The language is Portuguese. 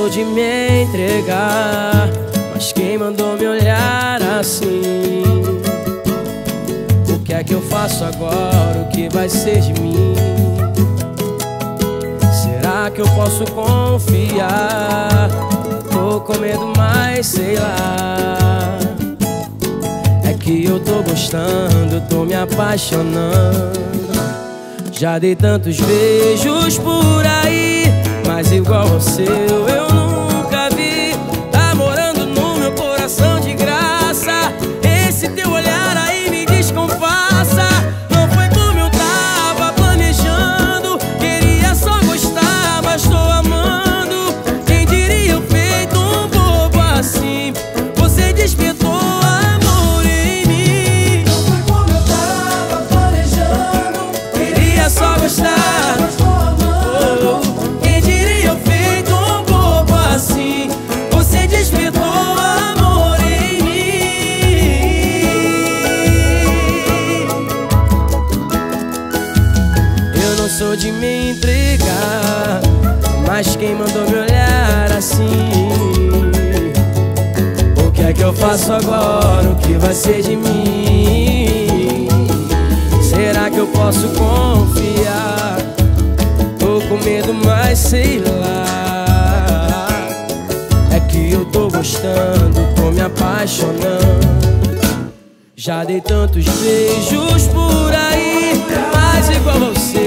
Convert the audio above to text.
sou de me entregar, mas quem mandou me olhar assim? O que é que eu faço agora? O que vai ser de mim? Será que eu posso confiar? Tô com medo, mas sei lá. É que eu tô gostando, tô me apaixonando. Já dei tantos beijos por aí, mas igual ao seu eu nunca vi. Tá morando no meu coração de graça. Esse teu olhar aí me descompassa. Não foi como eu tava planejando. Queria só gostar, mas tô amando. Quem diria eu feito um bobo assim? Você despertou amor em mim. Não foi como eu tava planejando. Queria só gostar, mas tô amando. quem diria eu feito um bobo assim? Você despertou amor em mim. Eu não sou de me entregar, mas quem mandou me olhar assim? O que é que eu faço agora? O que vai ser de mim? Será que eu posso confiar? Tô com medo, mas sei lá. É que eu tô gostando, tô me apaixonando. Já dei tantos beijos por aí, mas igual você